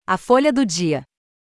A folha do dia.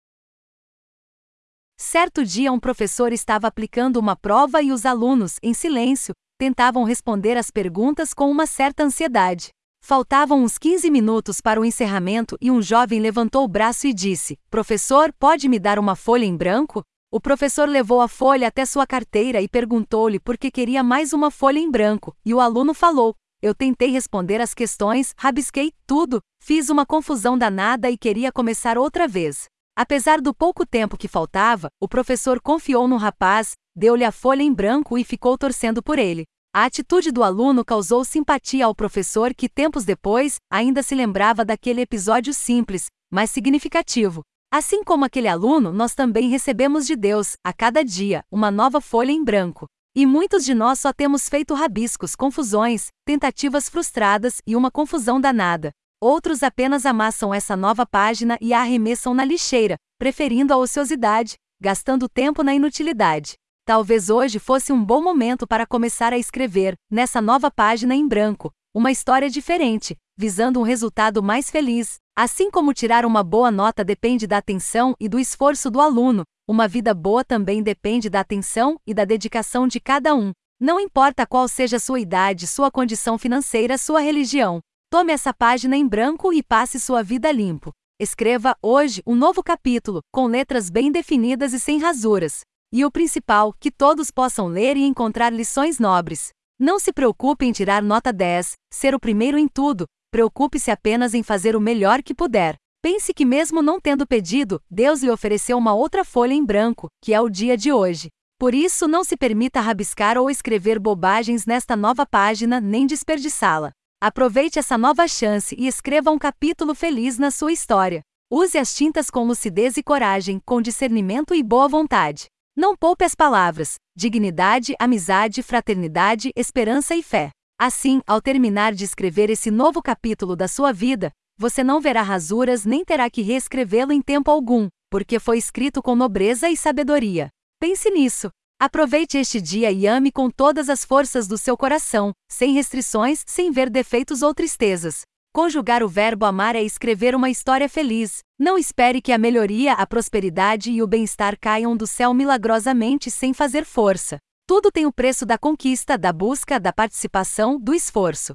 Certo dia um professor estava aplicando uma prova e os alunos, em silêncio, tentavam responder às perguntas com uma certa ansiedade. Faltavam uns 15 minutos para o encerramento e um jovem levantou o braço e disse: "Professor, pode me dar uma folha em branco?" O professor levou a folha até sua carteira e perguntou-lhe por que queria mais uma folha em branco, e o aluno falou: "Eu tentei responder as questões, rabisquei tudo, fiz uma confusão danada e queria começar outra vez." Apesar do pouco tempo que faltava, o professor confiou no rapaz, deu-lhe a folha em branco e ficou torcendo por ele. A atitude do aluno causou simpatia ao professor que, tempos depois, ainda se lembrava daquele episódio simples, mas significativo. Assim como aquele aluno, nós também recebemos de Deus, a cada dia, uma nova folha em branco. E muitos de nós só temos feito rabiscos, confusões, tentativas frustradas e uma confusão danada. Outros apenas amassam essa nova página e a arremessam na lixeira, preferindo a ociosidade, gastando tempo na inutilidade. Talvez hoje fosse um bom momento para começar a escrever, nessa nova página em branco, uma história diferente, visando um resultado mais feliz. Assim como tirar uma boa nota depende da atenção e do esforço do aluno, uma vida boa também depende da atenção e da dedicação de cada um. Não importa qual seja sua idade, sua condição financeira, sua religião. Tome essa página em branco e passe sua vida limpo. Escreva, hoje, um novo capítulo, com letras bem definidas e sem rasuras. E o principal, que todos possam ler e encontrar lições nobres. Não se preocupe em tirar nota 10, ser o primeiro em tudo, preocupe-se apenas em fazer o melhor que puder. Pense que mesmo não tendo pedido, Deus lhe ofereceu uma outra folha em branco, que é o dia de hoje. Por isso não se permita rabiscar ou escrever bobagens nesta nova página, nem desperdiçá-la. Aproveite essa nova chance e escreva um capítulo feliz na sua história. Use as tintas com lucidez e coragem, com discernimento e boa vontade. Não poupe as palavras: dignidade, amizade, fraternidade, esperança e fé. Assim, ao terminar de escrever esse novo capítulo da sua vida, você não verá rasuras nem terá que reescrevê-lo em tempo algum, porque foi escrito com nobreza e sabedoria. Pense nisso. Aproveite este dia e ame com todas as forças do seu coração, sem restrições, sem ver defeitos ou tristezas. Conjugar o verbo amar é escrever uma história feliz. Não espere que a melhoria, a prosperidade e o bem-estar caiam do céu milagrosamente sem fazer força. Tudo tem o preço da conquista, da busca, da participação, do esforço.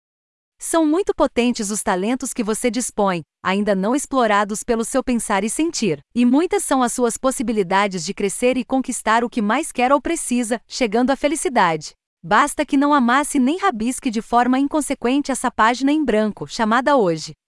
São muito potentes os talentos que você dispõe, ainda não explorados pelo seu pensar e sentir. E muitas são as suas possibilidades de crescer e conquistar o que mais quer ou precisa, chegando à felicidade. Basta que não amasse nem rabisque de forma inconsequente essa página em branco, chamada hoje.